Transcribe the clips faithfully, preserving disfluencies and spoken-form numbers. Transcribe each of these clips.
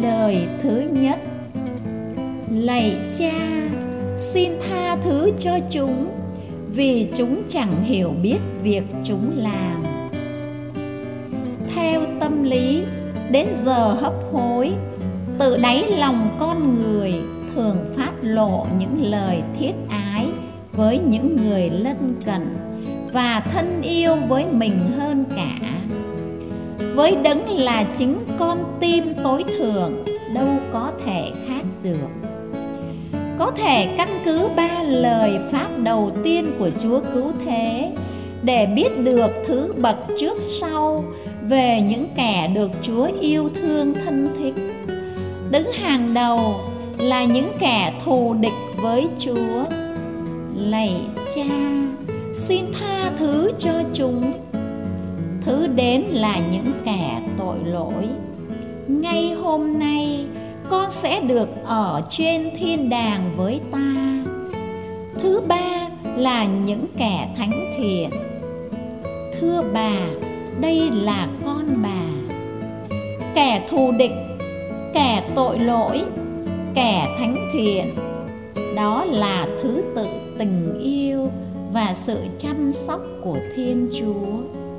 lời thứ nhất: Lạy Cha, xin tha thứ cho chúng, vì chúng chẳng hiểu biết việc chúng làm. Theo tâm lý, đến giờ hấp hối, tự đáy lòng con người thường phát lộ những lời thiết ái với những người lân cận và thân yêu với mình hơn cả. Với Đấng là chính con tim tối thượng, đâu có thể khác được. Có thể căn cứ ba lời pháp đầu tiên của Chúa Cứu Thế để biết được thứ bậc trước sau về những kẻ được Chúa yêu thương thân thích. Đứng hàng đầu là những kẻ thù địch với Chúa. Lạy Cha, xin tha thứ cho chúng. Thứ đến là những kẻ tội lỗi. Ngay hôm nay, con sẽ được ở trên thiên đàng với ta. Thứ ba là những kẻ thánh thiện. Thưa bà, đây là con bà. Kẻ thù địch, kẻ tội lỗi, kẻ thánh thiện, đó là thứ tự tình yêu và sự chăm sóc của Thiên Chúa.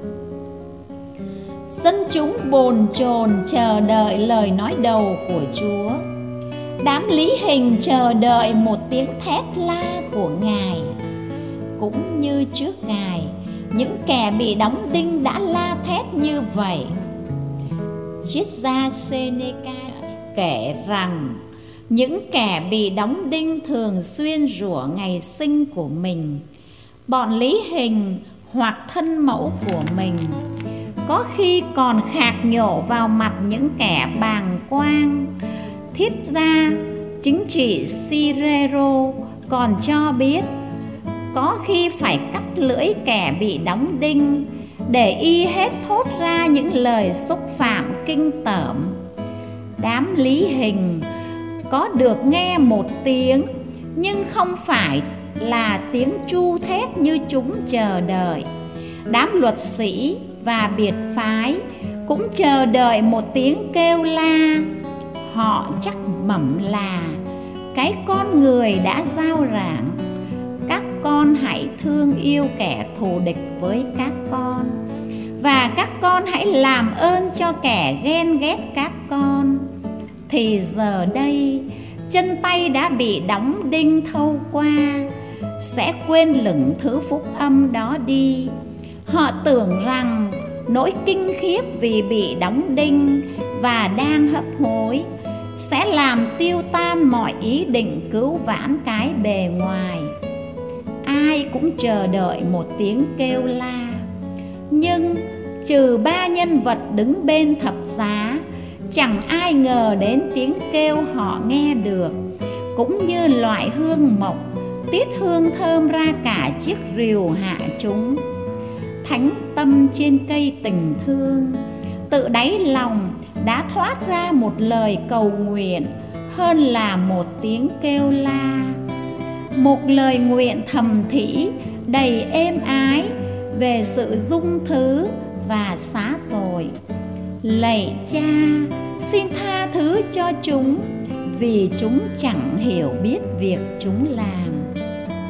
Dân chúng bồn chồn chờ đợi lời nói đầu của Chúa. Đám lý hình chờ đợi một tiếng thét la của Ngài. Cũng như trước Ngài, những kẻ bị đóng đinh đã la thét như vậy. Triết gia Seneca kể rằng những kẻ bị đóng đinh thường xuyên rủa ngày sinh của mình, bọn lý hình hoặc thân mẫu của mình. Có khi còn khạc nhổ vào mặt những kẻ bàng quang. Triết gia chính trị Cicero còn cho biết, có khi phải cắt lưỡi kẻ bị đóng đinh để y hết thốt ra những lời xúc phạm kinh tởm. Đám lý hình có được nghe một tiếng, nhưng không phải là tiếng tru thét như chúng chờ đợi. Đám luật sĩ và biệt phái cũng chờ đợi một tiếng kêu la. Họ chắc mẩm là cái con người đã rao rảng: các con hãy thương yêu kẻ thù địch với các con, và các con hãy làm ơn cho kẻ ghen ghét các con. Thì giờ đây, chân tay đã bị đóng đinh thâu qua, sẽ quên lửng thứ phúc âm đó đi. Họ tưởng rằng nỗi kinh khiếp vì bị đóng đinh và đang hấp hối sẽ làm tiêu tan mọi ý định cứu vãn cái bề ngoài. Ai cũng chờ đợi một tiếng kêu la, nhưng trừ ba nhân vật đứng bên thập giá, chẳng ai ngờ đến tiếng kêu họ nghe được. Cũng như loại hương mộc tiết hương thơm ra cả chiếc rìu hạ chúng. Thánh tâm trên cây tình thương, tự đáy lòng đã thoát ra một lời cầu nguyện hơn là một tiếng kêu la. Một lời nguyện thầm thỉ đầy êm ái về sự dung thứ và xá tội. Lạy Cha, xin tha thứ cho chúng, vì chúng chẳng hiểu biết việc chúng làm.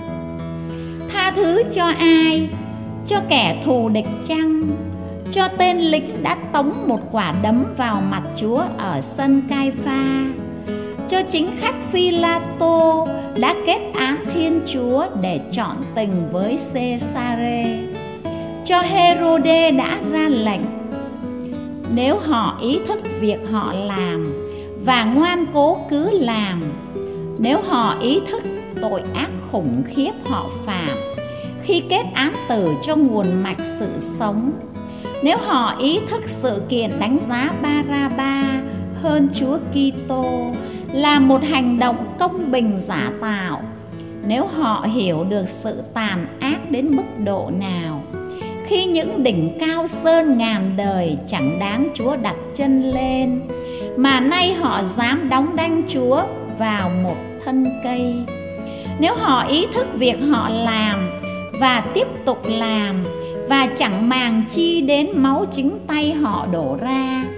Tha thứ cho ai? Cho kẻ thù địch chăng? Cho tên lính đã tống một quả đấm vào mặt Chúa ở sân Cai Pha? Cho chính khách Phi-la-tô đã kết án Thiên Chúa để chọn tình với Cê-sa-rê? Cho Hê-rô-đê đã ra lệnh? Nếu họ ý thức việc họ làm và ngoan cố cứ làm, nếu họ ý thức tội ác khủng khiếp họ phạm khi kết án tử cho nguồn mạch sự sống, nếu họ ý thức sự kiện đánh giá Ba-ra-ba hơn Chúa Kitô là một hành động công bình giả tạo, nếu họ hiểu được sự tàn ác đến mức độ nào khi những đỉnh cao sơn ngàn đời chẳng đáng Chúa đặt chân lên, mà nay họ dám đóng đanh Chúa vào một thân cây, nếu họ ý thức việc họ làm và tiếp tục làm và chẳng màng chi đến máu chính tay họ đổ ra,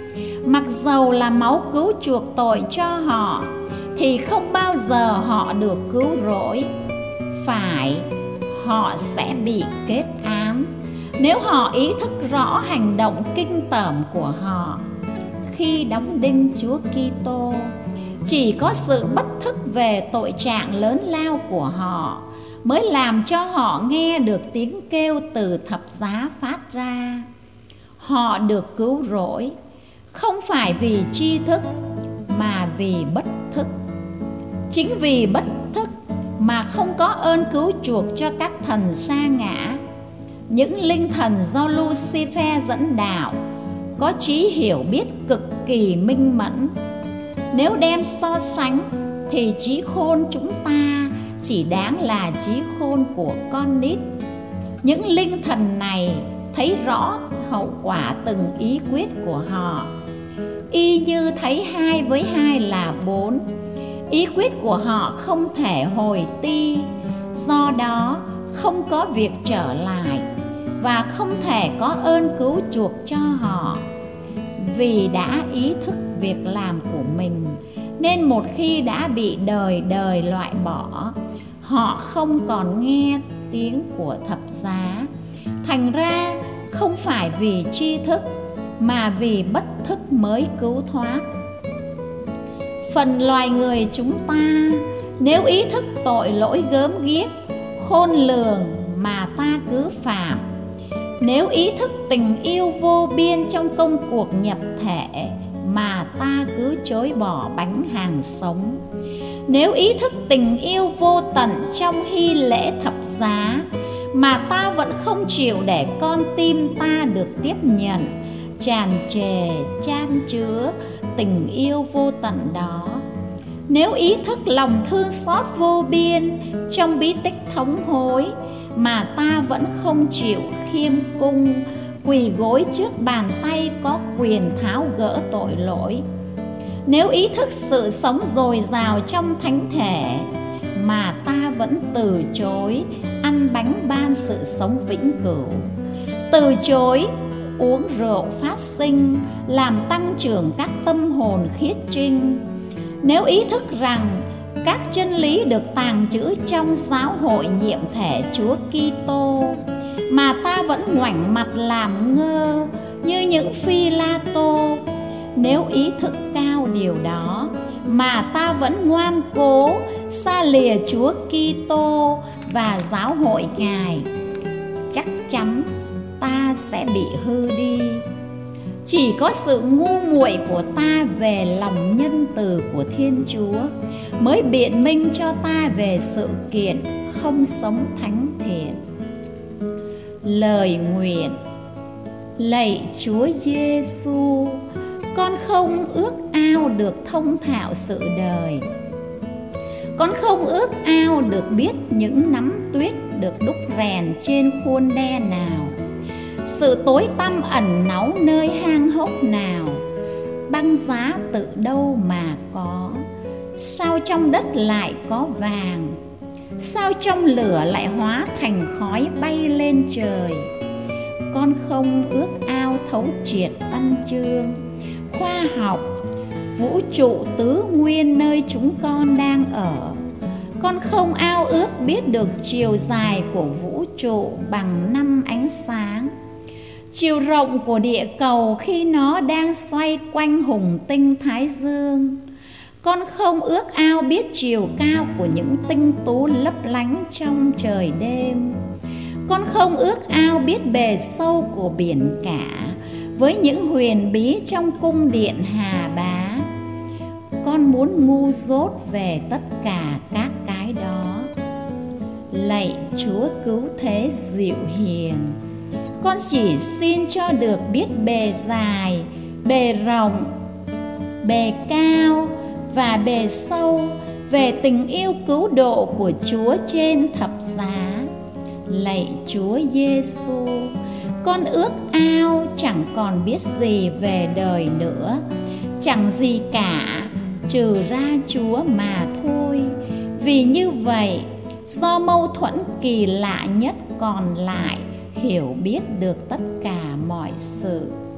Mặc dầu là máu cứu chuộc tội cho họ, thì không bao giờ họ được cứu rỗi. Phải, họ sẽ bị kết án nếu họ ý thức rõ hành động kinh tởm của họ. Khi đóng đinh Chúa Kitô, chỉ có sự bất thức về tội trạng lớn lao của họ mới làm cho họ nghe được tiếng kêu từ thập giá phát ra. Họ được cứu rỗi không phải vì tri thức mà vì bất thức. Chính vì bất thức mà không có ơn cứu chuộc cho các thần sa ngã. Những linh thần do Lucifer dẫn đạo có trí hiểu biết cực kỳ minh mẫn. Nếu đem so sánh thì trí khôn chúng ta chỉ đáng là trí khôn của con nít. Những linh thần này thấy rõ hậu quả từng ý quyết của họ, y như thấy hai với hai là bốn. Ý quyết của họ không thể hồi ti, do đó không có việc trở lại và không thể có ơn cứu chuộc cho họ. Vì đã ý thức việc làm của mình, nên một khi đã bị đời đời loại bỏ, họ không còn nghe tiếng của thập giá. Thành ra không phải vì tri thức mà vì bất thức mới cứu thoát. Phần loài người chúng ta, nếu ý thức tội lỗi gớm ghiếc, khôn lường mà ta cứ phạm, nếu ý thức tình yêu vô biên trong công cuộc nhập thể mà ta cứ chối bỏ bánh hàng sống, nếu ý thức tình yêu vô tận trong hy lễ thập giá mà ta vẫn không chịu để con tim ta được tiếp nhận, tràn trề chan chứa tình yêu vô tận đó, nếu ý thức lòng thương xót vô biên trong bí tích thống hối mà ta vẫn không chịu khiêm cung quỳ gối trước bàn tay có quyền tháo gỡ tội lỗi, nếu ý thức sự sống dồi dào trong thánh thể mà ta vẫn từ chối ăn bánh ban sự sống vĩnh cửu, từ chối uống rượu phát sinh làm tăng trưởng các tâm hồn khiết trinh, nếu ý thức rằng các chân lý được tàng trữ trong giáo hội nhiệm thể Chúa Kitô mà ta vẫn ngoảnh mặt làm ngơ như những Phi La Tô, nếu ý thức cao điều đó mà ta vẫn ngoan cố xa lìa Chúa Kitô và giáo hội Ngài, chắc chắn ta sẽ bị hư đi. Chỉ có sự ngu muội của ta về lòng nhân từ của Thiên Chúa mới biện minh cho ta về sự kiện không sống thánh thiện. Lời nguyện: lạy Chúa Giêsu, con không ước ao được thông thạo sự đời. Con không ước ao được biết những nắm tuyết được đúc rèn trên khuôn đe nào, sự tối tăm ẩn náu nơi hang hốc nào. Băng giá từ đâu mà có? Sao trong đất lại có vàng? Sao trong lửa lại hóa thành khói bay lên trời? Con không ước ao thấu triệt văn chương, khoa học, vũ trụ tứ nguyên nơi chúng con đang ở. Con không ao ước biết được chiều dài của vũ trụ bằng năm ánh sáng, chiều rộng của địa cầu khi nó đang xoay quanh hùng tinh Thái Dương. Con không ước ao biết chiều cao của những tinh tú lấp lánh trong trời đêm. Con không ước ao biết bề sâu của biển cả với những huyền bí trong cung điện Hà Bá. Con muốn ngu dốt về tất cả các cái đó. Lạy Chúa cứu thế dịu hiền, con chỉ xin cho được biết bề dài, bề rộng, bề cao và bề sâu về tình yêu cứu độ của Chúa trên thập giá. Lạy Chúa Giêsu, con ước ao chẳng còn biết gì về đời nữa, chẳng gì cả trừ ra Chúa mà thôi. Vì như vậy, do mâu thuẫn kỳ lạ nhất còn lại, hiểu biết được tất cả mọi sự.